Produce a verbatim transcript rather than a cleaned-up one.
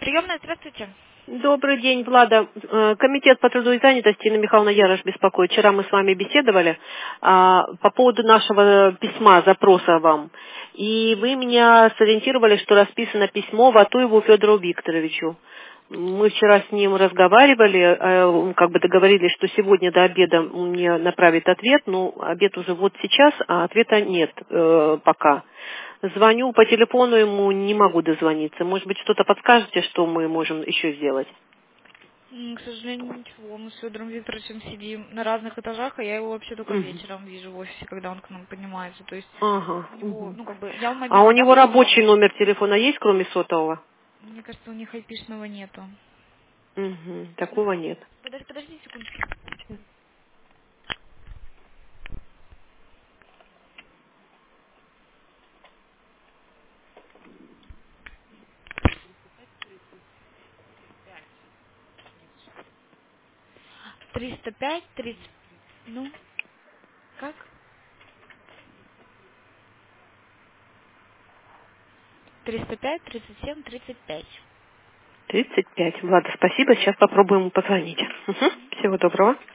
Приемная, здравствуйте. Добрый день, Влада. Э, Комитет по труду и занятости, Инна Михайловна Ярош беспокоит. Вчера мы с вами беседовали а, по поводу нашего письма, запроса вам. И вы меня сориентировали, что расписано письмо Ватуеву Федору Викторовичу. Мы вчера с ним разговаривали, э, как бы договорились, что сегодня до обеда мне направит ответ, но обед уже вот сейчас, а ответа нет э, пока. Звоню по телефону ему, не могу дозвониться. Может быть, что-то подскажете, что мы можем еще сделать? М, К сожалению, ничего. Мы с Федором Викторовичем сидим на разных этажах, а я его вообще только Мгм. вечером вижу в офисе, когда он к нам поднимается. То есть Ага. у него, Мгм. ну как бы, я в А у мобильный, да, него рабочий позвонила? номер телефона есть, кроме сотового? Мне кажется, у них айпишного нету. Угу. Такого нет. Подожди, подожди секунду. триста пять, тридцать, ну, как? триста пять, тридцать семь, тридцать пять. тридцать пять. Влада, спасибо. Сейчас попробуем ему позвонить. Угу. Всего доброго.